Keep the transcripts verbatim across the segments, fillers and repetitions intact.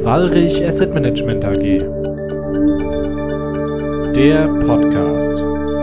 Wallrich Asset Management A G. Der Podcast.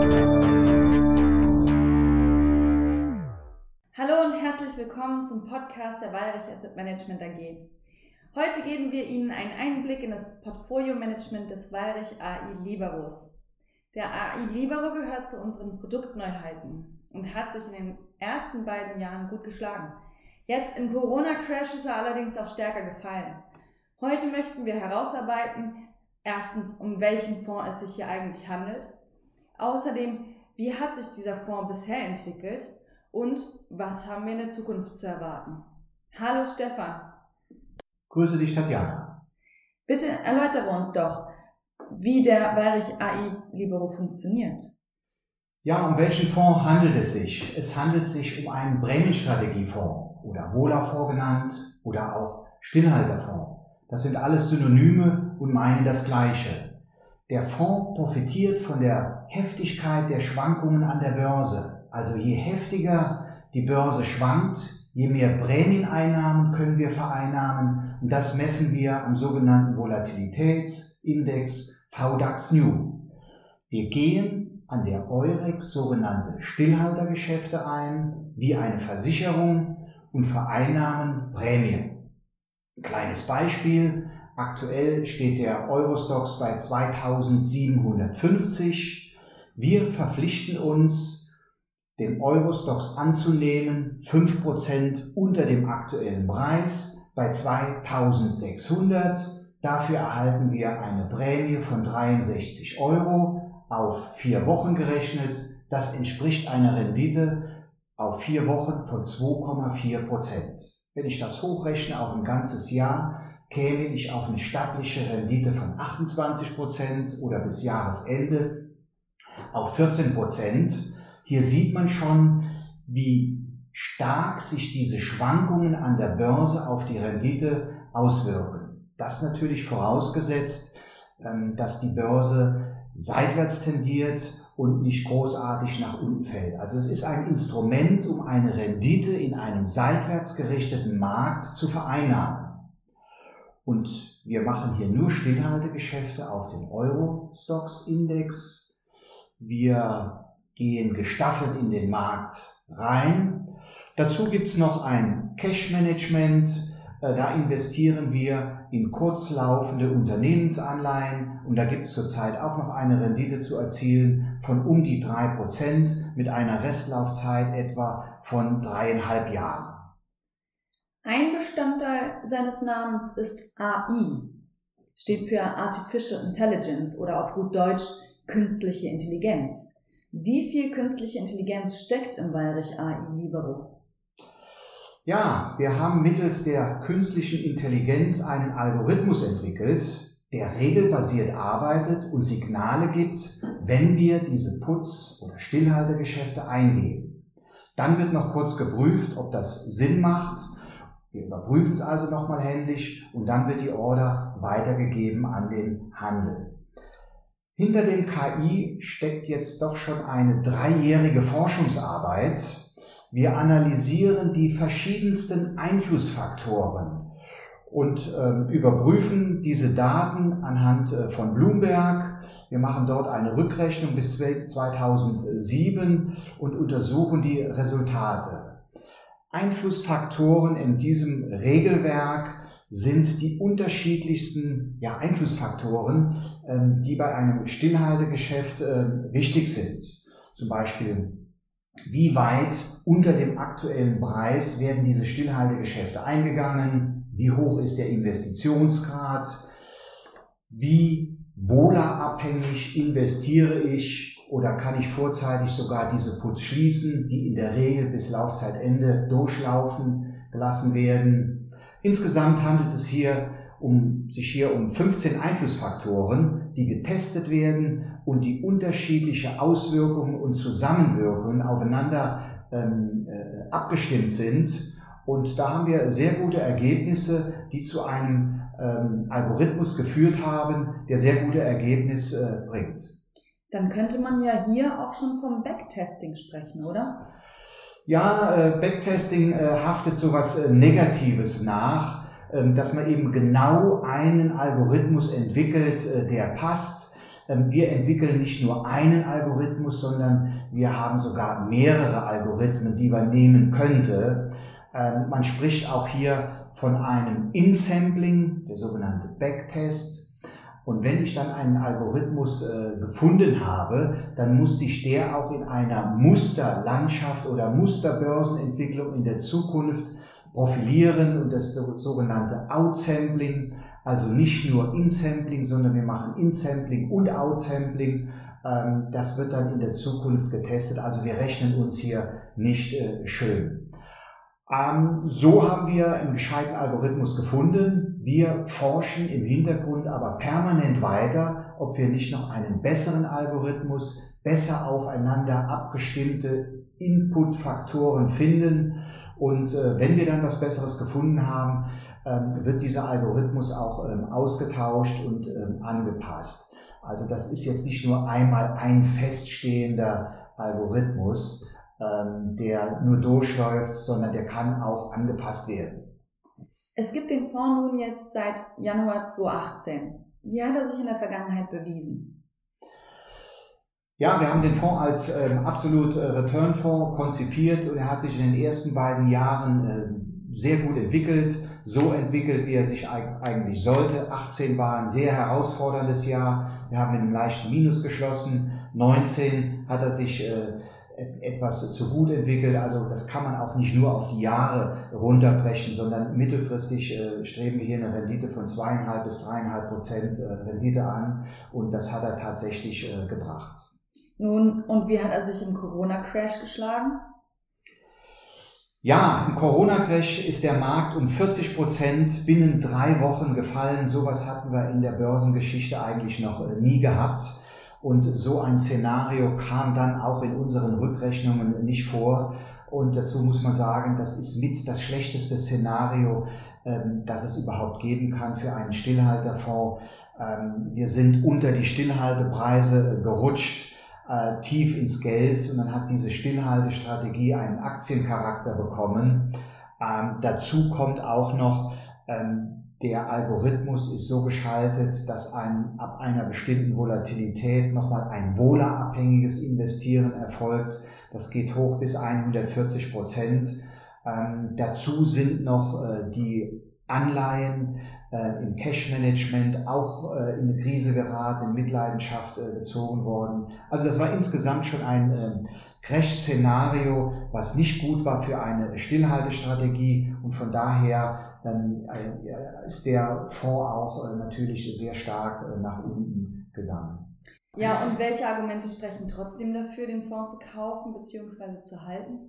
Hallo und herzlich willkommen zum Podcast der Wallrich Asset Management A G. Heute geben wir Ihnen einen Einblick in das Portfolio-Management des Wallrich A I Liberos. Der A I Libero gehört zu unseren Produktneuheiten und hat sich in den ersten beiden Jahren gut geschlagen. Jetzt im Corona-Crash ist er allerdings auch stärker gefallen. Heute möchten wir herausarbeiten, erstens, um welchen Fonds es sich hier eigentlich handelt, außerdem, wie hat sich dieser Fonds bisher entwickelt und was haben wir in der Zukunft zu erwarten. Hallo Stefan. Grüße dich, Tatjana. Bitte erläutere uns doch, wie der Wallrich A I Libero funktioniert. Ja, um welchen Fonds handelt es sich? Es handelt sich um einen Prämienstrategiefonds oder Wohlerfonds genannt oder auch Stillhalterfonds. Das sind alles Synonyme und meinen das Gleiche. Der Fonds profitiert von der Heftigkeit der Schwankungen an der Börse. Also je heftiger die Börse schwankt, je mehr Prämieneinnahmen können wir vereinnahmen und das messen wir am sogenannten Volatilitätsindex V DAX New. Wir gehen an der Eurex sogenannte Stillhaltergeschäfte ein, wie eine Versicherung und vereinnahmen Prämien. Ein kleines Beispiel, aktuell steht der Eurostoxx bei zweitausendsiebenhundertfünfzig. Wir verpflichten uns, den Eurostoxx anzunehmen, fünf Prozent unter dem aktuellen Preis bei zweitausendsechshundert. Dafür erhalten wir eine Prämie von dreiundsechzig Euro auf vier Wochen gerechnet. Das entspricht einer Rendite auf vier Wochen von zwei Komma vier Prozent. Wenn ich das hochrechne auf ein ganzes Jahr, käme ich auf eine stattliche Rendite von achtundzwanzig Prozent oder bis Jahresende auf vierzehn Prozent. Hier sieht man schon, wie stark sich diese Schwankungen an der Börse auf die Rendite auswirken. Das natürlich vorausgesetzt, dass die Börse seitwärts tendiert und nicht großartig nach unten fällt. Also es ist ein Instrument, um eine Rendite in einem seitwärts gerichteten Markt zu vereinnahmen. Und wir machen hier nur Stillhaltegeschäfte auf den Eurostoxx-Index. Wir gehen gestaffelt in den Markt rein. Dazu gibt es noch ein Cash-Management. Da investieren wir in kurzlaufende Unternehmensanleihen und da gibt es zurzeit auch noch eine Rendite zu erzielen von um die drei Prozent mit einer Restlaufzeit etwa von dreieinhalb Jahren. Ein Bestandteil seines Namens ist A I, steht für Artificial Intelligence oder auf gut Deutsch künstliche Intelligenz. Wie viel künstliche Intelligenz steckt im Wallrich A I Libero? Ja, wir haben mittels der künstlichen Intelligenz einen Algorithmus entwickelt, der regelbasiert arbeitet und Signale gibt, wenn wir diese Putz- oder Stillhaltegeschäfte eingeben. Dann wird noch kurz geprüft, ob das Sinn macht. Wir überprüfen es also nochmal händisch und dann wird die Order weitergegeben an den Handel. Hinter dem K I steckt jetzt doch schon eine dreijährige Forschungsarbeit. Wir analysieren die verschiedensten Einflussfaktoren und äh, überprüfen diese Daten anhand äh, von Bloomberg. Wir machen dort eine Rückrechnung bis zweitausendsieben und untersuchen die Resultate. Einflussfaktoren in diesem Regelwerk sind die unterschiedlichsten ja, Einflussfaktoren, äh, die bei einem Stillhaltegeschäft äh, wichtig sind. Zum Beispiel, wie weit unter dem aktuellen Preis werden diese Stillhaltegeschäfte eingegangen? Wie hoch ist der Investitionsgrad? Wie wohlerabhängig investiere ich oder kann ich vorzeitig sogar diese Puts schließen, die in der Regel bis Laufzeitende durchlaufen gelassen werden? Insgesamt handelt es hier um, sich hier um fünfzehn Einflussfaktoren, die getestet werden und die unterschiedliche Auswirkungen und Zusammenwirkungen aufeinander ähm, äh, abgestimmt sind. Und da haben wir sehr gute Ergebnisse, die zu einem ähm, Algorithmus geführt haben, der sehr gute Ergebnisse äh, bringt. Dann könnte man ja hier auch schon vom Backtesting sprechen, oder? Ja, äh, Backtesting äh, haftet sowas äh, Negatives nach. dass man eben genau einen Algorithmus entwickelt, der passt. Wir entwickeln nicht nur einen Algorithmus, sondern wir haben sogar mehrere Algorithmen, die man nehmen könnte. Man spricht auch hier von einem In-Sampling, der sogenannte Backtest. Und wenn ich dann einen Algorithmus äh, gefunden habe, dann muss sich der auch in einer Musterlandschaft oder Musterbörsenentwicklung in der Zukunft profilieren, und das sogenannte Outsampling, also nicht nur In-Sampling, sondern wir machen In-Sampling und Outsampling. Ähm, das wird dann in der Zukunft getestet, also wir rechnen uns hier nicht äh, schön. Ähm, so haben wir einen gescheiten Algorithmus gefunden. Wir forschen im Hintergrund aber permanent weiter, ob wir nicht noch einen besseren Algorithmus, besser aufeinander abgestimmte Inputfaktoren finden. Und äh, wenn wir dann was Besseres gefunden haben, ähm, wird dieser Algorithmus auch ähm, ausgetauscht und ähm, angepasst. Also das ist jetzt nicht nur einmal ein feststehender Algorithmus, ähm, der nur durchläuft, sondern der kann auch angepasst werden. Es gibt den Fonds nun jetzt seit Januar zweitausendachtzehn. Wie hat er sich in der Vergangenheit bewiesen? Ja, wir haben den Fonds als ähm, absolut äh, Return-Fonds konzipiert und er hat sich in den ersten beiden Jahren äh, sehr gut entwickelt, so entwickelt, wie er sich eigentlich sollte. achtzehn war ein sehr herausforderndes Jahr, wir haben mit einem leichten Minus geschlossen. neunzehn hat er sich äh, etwas zu gut entwickelt, also das kann man auch nicht nur auf die Jahre runterbrechen, sondern mittelfristig äh, streben wir hier eine Rendite von zweieinhalb bis dreieinhalb Prozent äh, Rendite an und das hat er tatsächlich äh, gebracht. Nun, und wie hat er sich im Corona-Crash geschlagen? Ja, im Corona-Crash ist der Markt um vierzig Prozent binnen drei Wochen gefallen. Sowas hatten wir in der Börsengeschichte eigentlich noch äh, nie gehabt. Und so ein Szenario kam dann auch in unseren Rückrechnungen nicht vor. Und dazu muss man sagen, das ist mit das schlechteste Szenario, ähm, das es überhaupt geben kann für einen Stillhalterfonds. Ähm, wir sind unter die Stillhaltepreise äh, gerutscht, äh, tief ins Geld. Und dann hat diese Stillhaltestrategie einen Aktiencharakter bekommen. Ähm, dazu kommt auch noch, ähm, der Algorithmus ist so geschaltet, dass ein, ab einer bestimmten Volatilität nochmal ein Vola-abhängiges Investieren erfolgt. Das geht hoch bis hundertvierzig Prozent. Ähm, dazu sind noch äh, die Anleihen äh, im Cash-Management auch äh, in eine Krise geraten, in Mitleidenschaft äh, gezogen worden. Also das war insgesamt schon ein äh, Crash-Szenario, was nicht gut war für eine Stillhaltestrategie und von daher dann ist der Fonds auch natürlich sehr stark nach unten gegangen. Ja, und welche Argumente sprechen trotzdem dafür, den Fonds zu kaufen bzw. zu halten?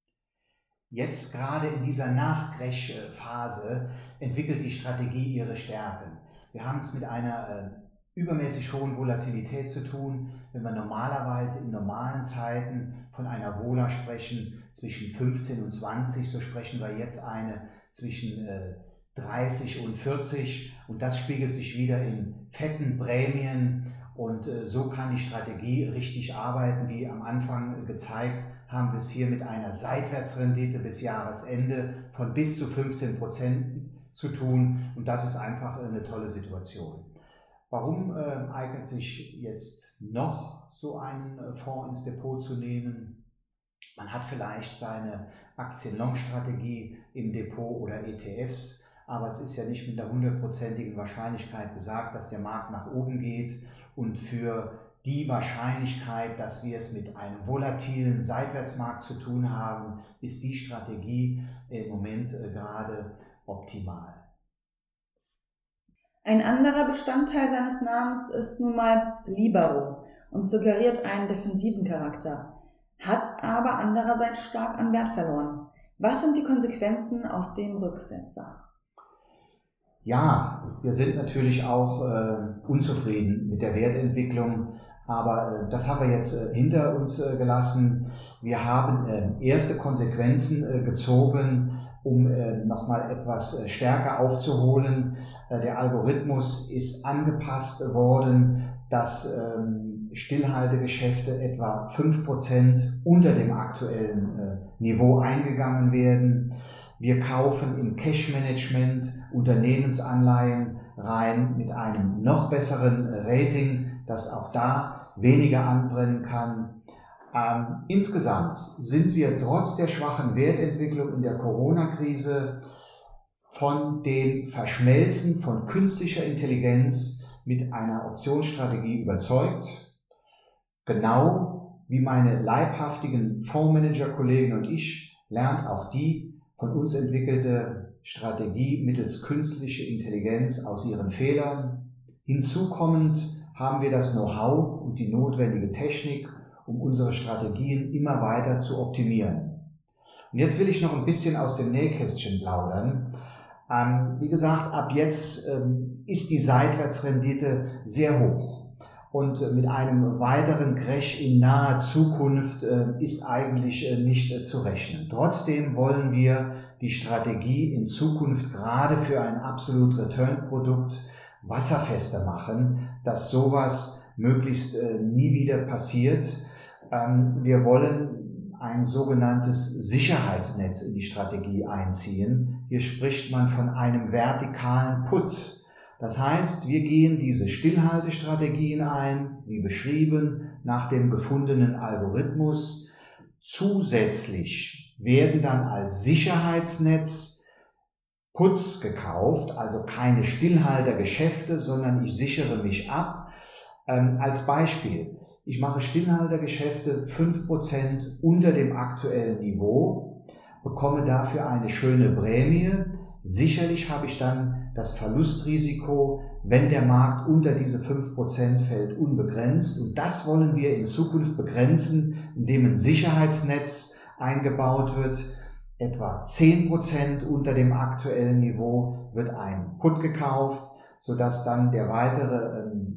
Jetzt gerade in dieser Nach-Crash-Phase entwickelt die Strategie ihre Stärken. Wir haben es mit einer übermäßig hohen Volatilität zu tun. Wenn wir normalerweise in normalen Zeiten von einer Vola sprechen, zwischen fünfzehn und zwanzig, so sprechen wir jetzt eine zwischen äh, dreißig und vierzig und das spiegelt sich wieder in fetten Prämien und äh, so kann die Strategie richtig arbeiten, wie am Anfang gezeigt, haben wir es hier mit einer Seitwärtsrendite bis Jahresende von bis zu fünfzehn Prozent zu tun und das ist einfach eine tolle Situation. Warum äh, eignet sich jetzt noch so einen äh, Fonds ins Depot zu nehmen? Man hat vielleicht seine Aktien-Long-Strategie im Depot oder E T Fs, aber es ist ja nicht mit der hundertprozentigen Wahrscheinlichkeit gesagt, dass der Markt nach oben geht und für die Wahrscheinlichkeit, dass wir es mit einem volatilen Seitwärtsmarkt zu tun haben, ist die Strategie im Moment äh, gerade optimal. Ein anderer Bestandteil seines Namens ist nun mal Libero und suggeriert einen defensiven Charakter, hat aber andererseits stark an Wert verloren. Was sind die Konsequenzen aus dem Rücksetzer? Ja, wir sind natürlich auch äh, unzufrieden mit der Wertentwicklung, aber äh, das haben wir jetzt äh, hinter uns äh, gelassen. Wir haben äh, erste Konsequenzen äh, gezogen, um äh, nochmal etwas äh, stärker aufzuholen. Äh, der Algorithmus ist angepasst worden, dass ähm, Stillhaltegeschäfte etwa fünf Prozent unter dem aktuellen äh, Niveau eingegangen werden. Wir kaufen im Cash-Management Unternehmensanleihen rein mit einem noch besseren Rating, das auch da weniger anbrennen kann. Ähm, insgesamt sind wir trotz der schwachen Wertentwicklung in der Corona-Krise von dem Verschmelzen von künstlicher Intelligenz mit einer Optionsstrategie überzeugt. Genau wie meine leibhaftigen Fondsmanager-Kollegen und ich lernt auch die von uns entwickelte Strategie mittels künstlicher Intelligenz aus ihren Fehlern. Hinzukommend haben wir das Know-how und die notwendige Technik, um unsere Strategien immer weiter zu optimieren. Und jetzt will ich noch ein bisschen aus dem Nähkästchen plaudern. Ähm, wie gesagt, ab jetzt ähm, ist die Seitwärtsrendite sehr hoch. Und äh, mit einem weiteren Crash in naher Zukunft äh, ist eigentlich äh, nicht äh, zu rechnen. Trotzdem wollen wir die Strategie in Zukunft gerade für ein Absolute-Return-Produkt wasserfester machen, dass sowas möglichst äh, nie wieder passiert. Ähm, wir wollen ein sogenanntes Sicherheitsnetz in die Strategie einziehen. Hier spricht man von einem vertikalen Put. Das heißt, wir gehen diese Stillhaltestrategien ein, wie beschrieben, nach dem gefundenen Algorithmus. Zusätzlich werden dann als Sicherheitsnetz Puts gekauft, also keine Stillhaltergeschäfte, sondern ich sichere mich ab. Ähm, als Beispiel. Ich mache Stillhaltergeschäfte fünf Prozent unter dem aktuellen Niveau, bekomme dafür eine schöne Prämie. Sicherlich habe ich dann das Verlustrisiko, wenn der Markt unter diese fünf Prozent fällt, unbegrenzt. Und das wollen wir in Zukunft begrenzen, indem ein Sicherheitsnetz eingebaut wird. Etwa zehn Prozent unter dem aktuellen Niveau wird ein Put gekauft, sodass dann der weitere ähm,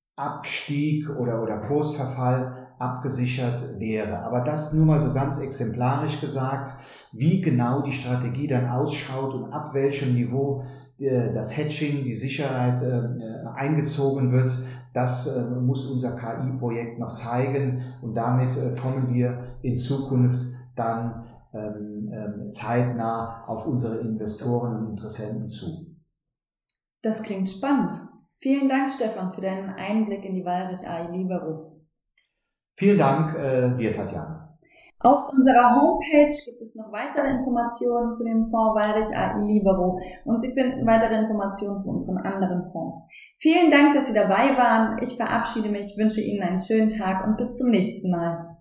Abstieg oder, oder Kursverfall abgesichert wäre. Aber das nur mal so ganz exemplarisch gesagt, wie genau die Strategie dann ausschaut und ab welchem Niveau äh, das Hedging, die Sicherheit äh, eingezogen wird, das äh, muss unser K I-Projekt noch zeigen und damit äh, kommen wir in Zukunft dann ähm, äh, zeitnah auf unsere Investoren und Interessenten zu. Das klingt spannend. Vielen Dank, Stefan, für deinen Einblick in die Wallrich A I Libero. Vielen Dank äh, dir, Tatjana. Auf unserer Homepage gibt es noch weitere Informationen zu dem Fonds Wallrich A I Libero und Sie finden weitere Informationen zu unseren anderen Fonds. Vielen Dank, dass Sie dabei waren. Ich verabschiede mich, wünsche Ihnen einen schönen Tag und bis zum nächsten Mal.